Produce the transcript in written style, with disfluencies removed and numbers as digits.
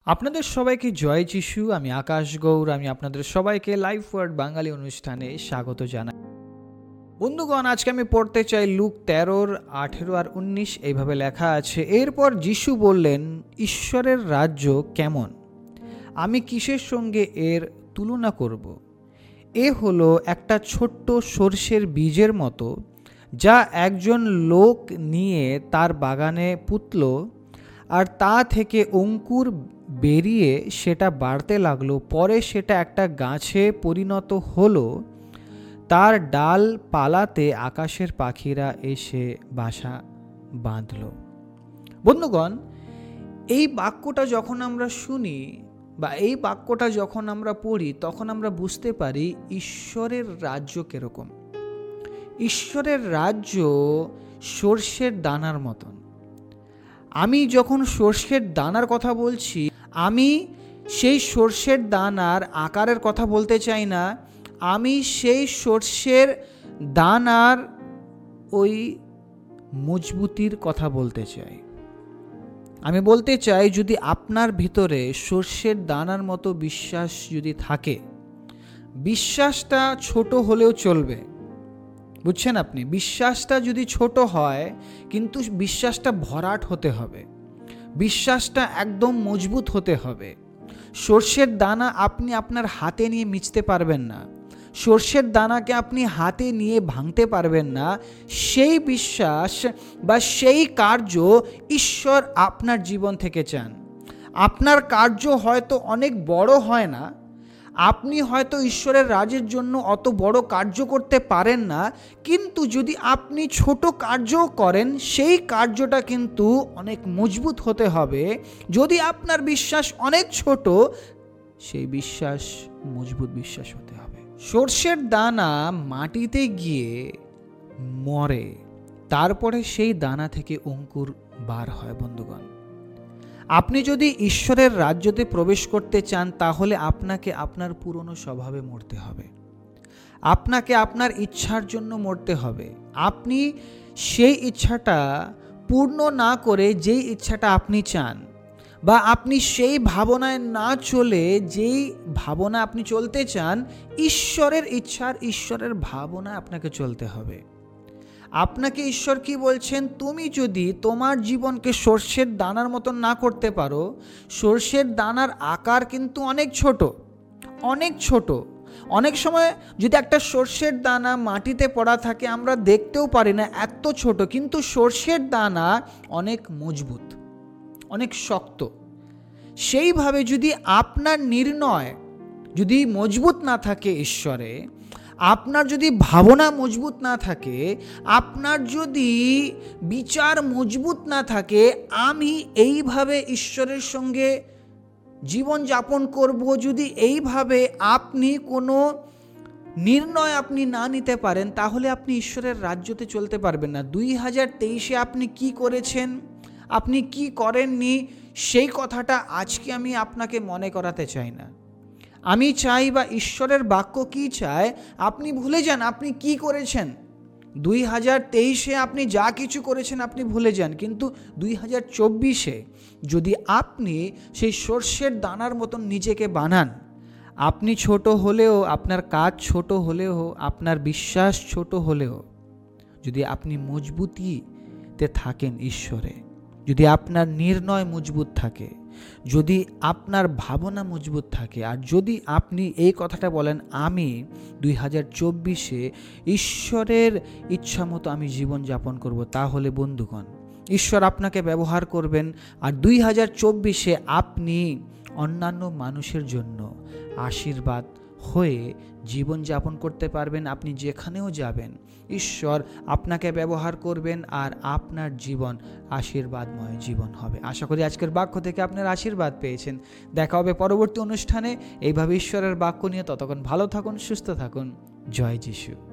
আপনাদের সবাইকে জয় যিশু। আমি আকাশ গৌর। আমি আপনাদের সবাইকে লাইফ ওয়ার্ড বাঙালি অনুষ্ঠানে স্বাগত জানাই। বন্ধুগণ, আজকে আমি পড়তে চাই লুক 13:18 আর 19। এইভাবে লেখা আছে, এরপর যিশু বললেন, ঈশ্বরের রাজ্য কেমন? আমি কিসের সঙ্গে এর তুলনা করব? এ হলো একটা ছোট্ট সর্ষের বীজের মতো, যা একজন লোক নিয়ে তার বাগানে পুঁতল, আর তা থেকে অঙ্কুর বেরিয়ে সেটা বাড়তে লাগলো। পরে সেটা একটা গাছে পরিণত হলো। তার ডাল পালাতে আকাশের পাখিরা এসে বাসা বাঁধল। বন্ধুগণ, এই বাক্যটা যখন আমরা শুনি বা এই বাক্যটা যখন আমরা পড়ি, তখন আমরা বুঝতে পারি ঈশ্বরের রাজ্য কিরকম। ঈশ্বরের রাজ্য সর্ষের দানার মতন। আমি যখন সর্ষের দানার কথা বলছি, আমি সেই সর্ষের দানার আকারের কথা বলতে চাই না। আমি সেই সর্ষের দানার ওই মজবুতির কথা বলতে চাই। আমি বলতে চাই, যদি আপনার ভিতরে সর্ষের দানার মতো বিশ্বাস যদি থাকে, বিশ্বাসটা ছোট হলেও চলবে, বুঝছেন আপনি? বিশ্বাসটা যদি ছোট হয়, কিন্তু বিশ্বাসটা ভরাট হতে হবে, বিশ্বাসটা একদম মজবুত হতে হবে। সর্ষের দানা আপনি আপনার হাতে নিয়ে মিচতে পারবেন না, সর্ষের দানাকে আপনি হাতে নিয়ে ভাঙতে পারবেন না। সেই বিশ্বাস বা সেই কার্য ঈশ্বর আপনার জীবন থেকে চান। আপনার কার্য হয়তো অনেক বড় হয় না, আপনি হয়তো ঈশ্বরের রাজ্যের জন্য অত বড় কার্য করতে পারেন না, কিন্তু যদি আপনি ছোট কার্য করেন, সেই কার্যটা কিন্তু অনেক মজবুত হতে হবে। যদি আপনার বিশ্বাস অনেক ছোট, সেই বিশ্বাস মজবুত বিশ্বাস হতে হবে। সর্ষের দানা মাটিতে গিয়ে মরে, তারপরে সেই দানা থেকে অঙ্কুর বার হয়। বন্ধুগণ, আপনি যদি ঈশ্বরের রাজ্যতে প্রবেশ করতে চান, তাহলে আপনাকে আপনার পুরনো স্বভাবে মরতে হবে, আপনাকে আপনার ইচ্ছার জন্য মরতে হবে। আপনি সেই ইচ্ছাটা পূর্ণ না করে যেই ইচ্ছাটা আপনি চান, বা আপনি সেই ভাবনায় না চলে যেই ভাবনা আপনি চলতে চান, ঈশ্বরের ইচ্ছার ঈশ্বরের ভাবনায় আপনাকে চলতে হবে। আপনাকে ঈশ্বর কি বলছেন? তুমি যদি তোমার জীবনকে সর্ষের দানার মতন না করতে পারো, সর্ষের দানার আকার কিন্তু অনেক ছোট, অনেক ছোট। অনেক সময় যদি একটা সর্ষের দানা মাটিতে পড়া থাকে, আমরা দেখতেও পারি না, এত ছোট। কিন্তু সর্ষের দানা অনেক মজবুত, অনেক শক্ত। সেইভাবে যদি আপনার নির্ণয় যদি মজবুত না থাকে ঈশ্বরে, আপনার যদি ভাবনা মজবুত না থাকে, আপনার যদি বিচার মজবুত না থাকে, আমি এইভাবে ঈশ্বরের সঙ্গে জীবন যাপন করব, যদি এইভাবে আপনি কোনো নির্ণয় আপনি না নিতে পারেন, তাহলে আপনি ঈশ্বরের রাজ্যতে চলতে পারবেন না। 2023-এ আপনি কি করেছেন, আপনি কি করেননি, সেই কথাটা আজকে আমি আপনাকে মনে করাতে চাই না। আমি চাই, বা ঈশ্বরের বাক্য কি চায়, আপনি ভুলে যান আপনি কি করেছেন। 2023-এ আপনি যা কিছু করেছেন আপনি ভুলে যান, কিন্তু 2024-এ যদি আপনি সেই সর্ষের দানার মতন নিজেকে বানান, আপনি ছোট হলেও, আপনার কাজ ছোট হলেও, আপনার বিশ্বাস ছোট হলেও, যদি আপনি মজবুতিতে থাকেন ঈশ্বরে, যদি আপনার নির্ণয় মজবুত থাকে, যদি আপনার ভাবনা মজবুত থাকে, আর যদি আপনি এই কথাটা বলেন, আমি 2024-এ ঈশ্বরের ইচ্ছা মতো আমি জীবন যাপন করব, তাহলে বন্ধুগণ, ঈশ্বর আপনাকে ব্যবহার করবেন। আর 2024-এ আপনি অন্যান্য মানুষের জন্য আশীর্বাদ হয়ে জীবন যাপন করতে পারবেন। আপনি যেখানেও যাবেন, ঈশ্বর আপনাকে ব্যবহার করবেন, আর আপনার জীবন আশীর্বাদময় জীবন হবে। আশা করি আজকের বাক্য থেকে আপনার আশীর্বাদ পেয়েছেন। দেখা হবে পরবর্তী অনুষ্ঠানে এইভাবে ঈশ্বরের বাক্য নিয়ে। ততক্ষণ ভালো থাকুন, সুস্থ থাকুন। জয় যিশু।